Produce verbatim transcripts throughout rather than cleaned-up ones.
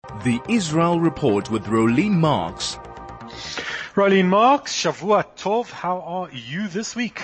The Israel Report with Rolene Marks. Rolene Marks, Shavua Tov, how are you this week?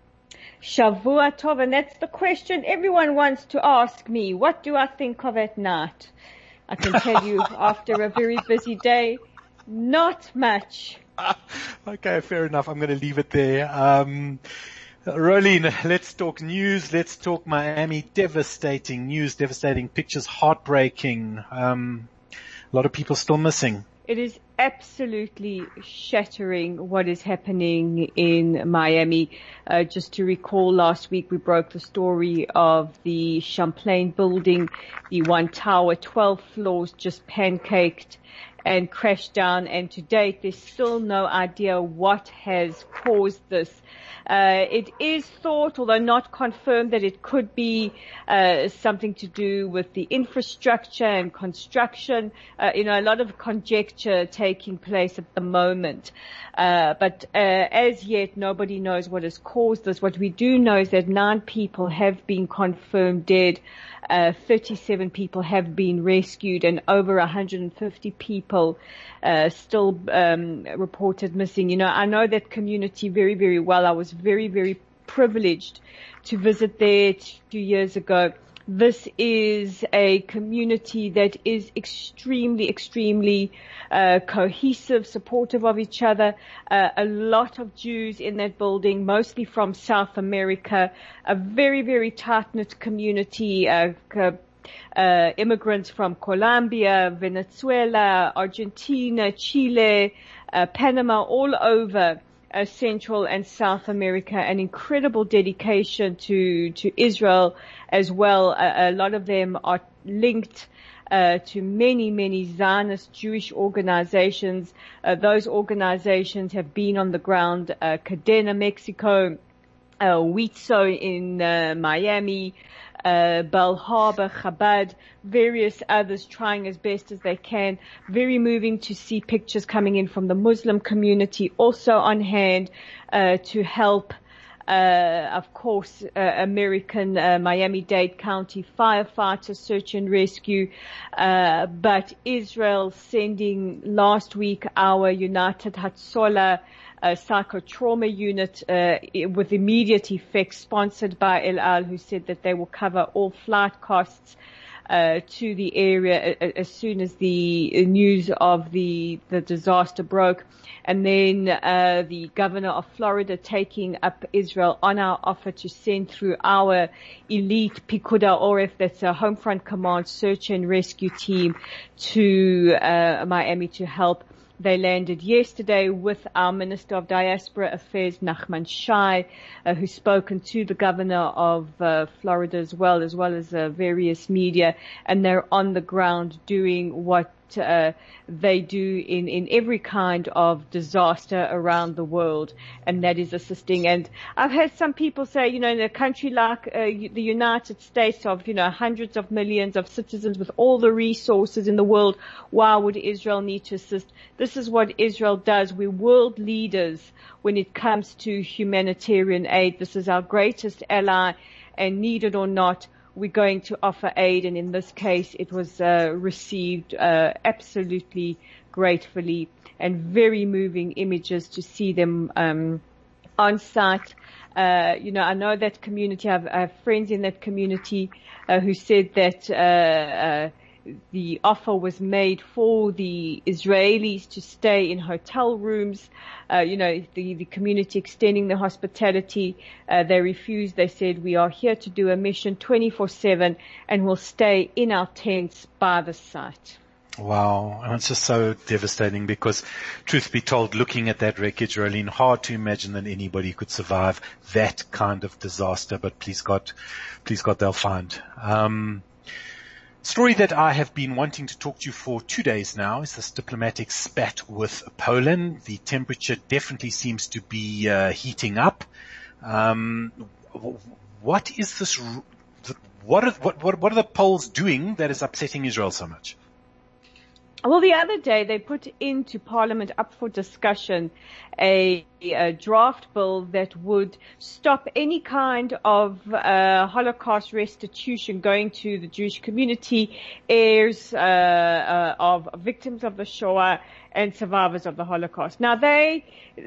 Shavua Tov, and that's the question everyone wants to ask me. What do I think of at night? I can tell you after a very busy day, not much. Okay, fair enough. I'm going to leave it there. Um, Rolene, let's talk news. Let's talk Miami. Devastating news, devastating pictures, heartbreaking. Um, a lot of people still missing. It is absolutely shattering what is happening in Miami. Uh, just to recall, last week we broke the story of the Champlain building, the one tower, twelve floors just pancaked and crashed down. And to date, there's still no idea what has caused this. Uh, it is thought, although not confirmed, that it could be uh, something to do with the infrastructure and construction. Uh, you know, a lot of conjecture taking place at the moment. Uh, but uh, as yet, nobody knows what has caused this. What we do know is that nine people have been confirmed dead. Uh, thirty-seven people have been rescued, and over one hundred fifty people uh, still um, reported missing. You know, I know that community very, very well. I was very, very privileged to visit there two years ago. This is a community that is extremely, extremely uh, cohesive, supportive of each other. Uh, a lot of Jews in that building, mostly from South America. A very, very tight-knit community. Uh, uh, immigrants from Colombia, Venezuela, Argentina, Chile, uh, Panama, all over. Uh, Central and South America, an incredible dedication to to Israel as well. A, a lot of them are linked uh, to many, many Zionist Jewish organizations. Uh, those organizations have been on the ground. Uh, Cadena, Mexico, uh, Huitzo in uh, Miami, uh, Bell Harbor, Chabad, various others trying as best as they can. Very moving to see pictures coming in from the Muslim community also on hand, uh, to help, uh, of course, uh, American, uh, Miami-Dade County firefighters search and rescue. Uh, but Israel sending last week our United Hatzolah a psychotrauma unit uh, with immediate effect, sponsored by El Al, who said that they will cover all flight costs uh, to the area as soon as the news of the the disaster broke. And then uh, the governor of Florida taking up Israel on our offer to send through our elite Picud HaOref, that's a home front command search and rescue team, to uh, Miami to help. They landed yesterday with our Minister of Diaspora Affairs, Nachman Shai, uh, who's spoken to the governor of uh, Florida as well, as well as uh, various media, and they're on the ground doing what uh, they do in, in every kind of disaster around the world, and that is assisting. And I've heard some people say, you know, in a country like uh, the United States of, you know, hundreds of millions of citizens with all the resources in the world, why would Israel need to assist? This is what Israel does. We're world leaders when it comes to humanitarian aid. This is our greatest ally, and need it or not, we're going to offer aid, and in this case, it was uh, received uh, absolutely gratefully, and very moving images to see them um, on site. Uh, you know, I know that community. I have, I have friends in that community uh, who said that uh, uh, the offer was made for the Israelis to stay in hotel rooms. Uh, you know, the, the community extending the hospitality. Uh, they refused. They said, we are here to do a mission twenty-four seven, and we'll stay in our tents by the site. Wow. And it's just so devastating because, truth be told, looking at that wreckage, Rolene, hard to imagine that anybody could survive that kind of disaster. But please God, please God, they'll find. Um, Story that I have been wanting to talk to you for two days now is this diplomatic spat with Poland. The temperature definitely seems to be uh, heating up. Um, what is this? What are, what, what, what are the Poles doing that is upsetting Israel so much? Well, the other day they put into Parliament up for discussion a a draft bill that would stop any kind of uh, Holocaust restitution going to the Jewish community, heirs uh, uh, of victims of the Shoah and survivors of the Holocaust. Now they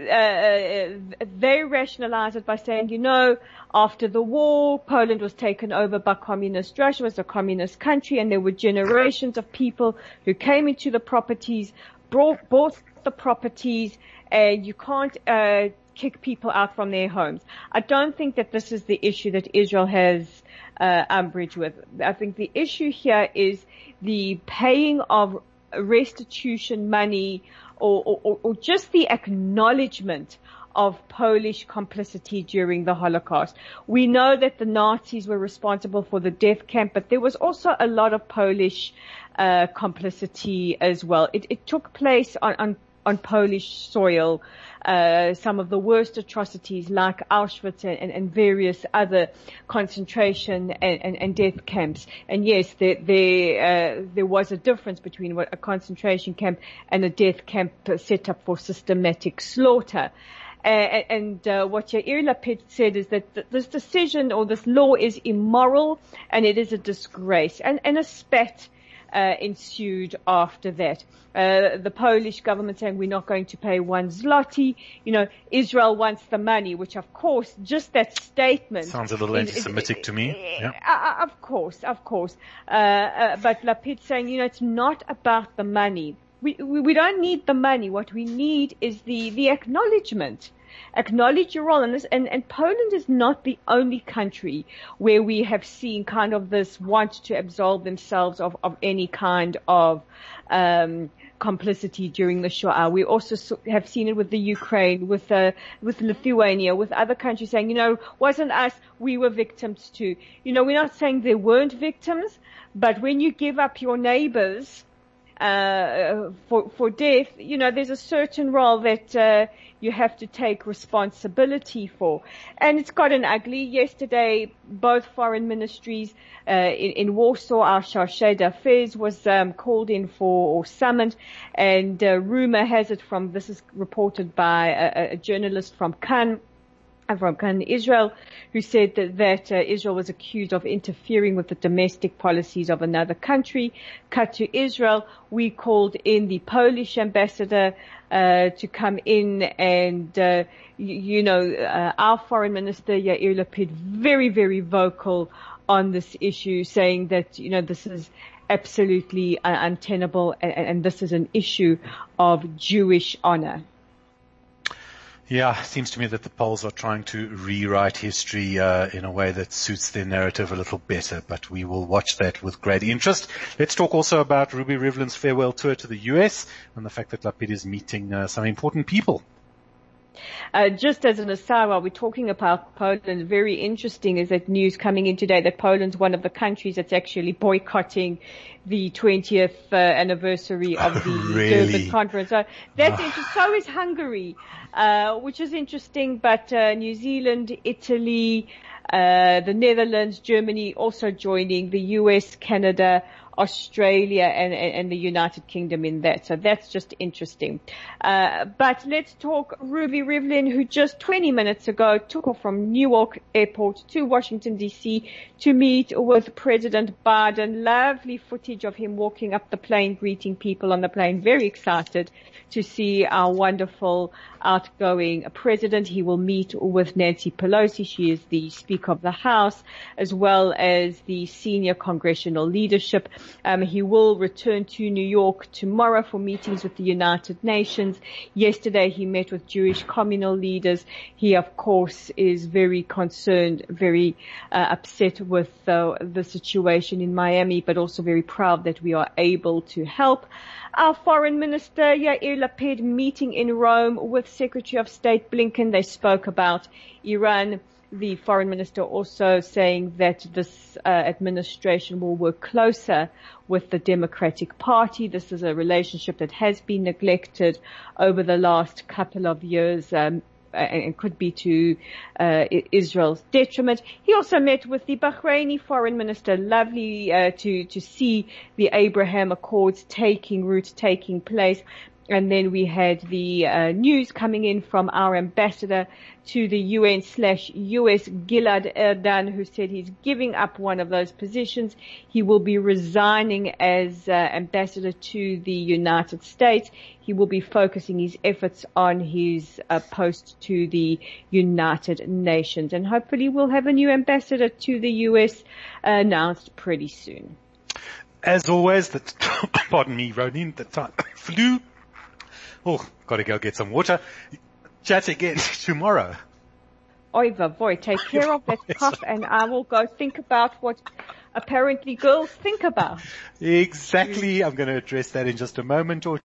uh, they rationalize it by saying, you know, after the war, Poland was taken over by communist Russia, was a communist country, and there were generations of people who came into the properties, brought, bought the properties, and you can't uh, kick people out from their homes. I don't think that this is the issue that Israel has uh, umbrage with. I think the issue here is the paying of restitution money or, or, or just the acknowledgement of Polish complicity during the Holocaust. We know that the Nazis were responsible for the death camp, but there was also a lot of Polish uh, complicity as well. It, it took place on, on on Polish soil, uh, some of the worst atrocities like Auschwitz and, and various other concentration and, and, and death camps. And yes, there, there, uh, there was a difference between what a concentration camp and a death camp set up for systematic slaughter. Uh, and uh, what Yair Lapid said is that th- this decision or this law is immoral and it is a disgrace. And, and a spat Uh, ensued after that. Uh, the Polish government saying we're not going to pay one zloty. You know, Israel wants the money, which of course, just that statement. Sounds a little is, anti-Semitic is, to me. Yeah. Uh, of course, of course. Uh, uh, but Lapid saying, you know, it's not about the money. We, we, we don't need the money. What we need is the, the acknowledgement. Acknowledge your role in this, and, and Poland is not the only country where we have seen kind of this want to absolve themselves of, of any kind of um, complicity during the Shoah. We also have seen it with the Ukraine, with uh, with Lithuania, with other countries saying, you know, wasn't us, we were victims too. You know, we're not saying they weren't victims, but when you give up your neighbors uh for for death, you know, there's a certain role that uh you have to take responsibility for. And it's gotten ugly. Yesterday, both foreign ministries uh in, in Warsaw, our chargé d'affaires was um called in for or summoned, and uh, rumor has it from, this is reported by a, a journalist from Cannes, from Cannes, Israel, who said that, that uh, Israel was accused of interfering with the domestic policies of another country. Cut to Israel, we called in the Polish ambassador uh, to come in, and uh, you, you know, uh, our foreign minister Yair Lapid very, very vocal on this issue, saying that, you know, this is absolutely uh, untenable, and, and this is an issue of Jewish honor. Yeah, it seems to me that the Poles are trying to rewrite history uh, in a way that suits their narrative a little better, but we will watch that with great interest. Let's talk also about Ruby Rivlin's farewell tour to the U S and the fact that Lapid is meeting uh, some important people. Uh, just as an aside, while we're talking about Poland, very interesting is that news coming in today that Poland's one of the countries that's actually boycotting the twentieth uh, anniversary of the really? Durban conference. So that's interesting. So is Hungary, uh, which is interesting, but uh, New Zealand, Italy, uh, the Netherlands, Germany also joining, the U S, Canada, Australia and, and, and the United Kingdom in that. So that's just interesting. Uh, but let's talk Ruby Rivlin, who just twenty minutes ago took off from Newark Airport to Washington, D C to meet with President Biden. Lovely footage of him walking up the plane, greeting people on the plane. Very excited to see our wonderful outgoing president. He will meet with Nancy Pelosi. She is the Speaker of the House, as well as the senior congressional leadership. Um, he will return to New York tomorrow for meetings with the United Nations. Yesterday he met with Jewish communal leaders. He, of course, is very concerned, very uh, upset with uh, the situation in Miami, but also very proud that we are able to help. Our Foreign Minister Yair Lapid meeting in Rome with Secretary of State Blinken. They spoke about Iran. The Foreign Minister also saying that this uh, administration will work closer with the Democratic Party. This is a relationship that has been neglected over the last couple of years, um, and could be to uh, Israel's detriment. He also met with the Bahraini Foreign Minister. Lovely uh, to to see the Abraham Accords taking root, taking place. And then we had the uh, news coming in from our ambassador to the U N slash U S, Gilad Erdan, who said he's giving up one of those positions. He will be resigning as uh, ambassador to the United States. He will be focusing his efforts on his uh, post to the United Nations. And hopefully we'll have a new ambassador to the U S uh, announced pretty soon. As always, the t- pardon me, Ronin, the time flew. Oh, gotta go get some water. Chat again tomorrow. Oy vavoy, take care of that cough and I will go think about what apparently girls think about. Exactly. I'm going to address that in just a moment or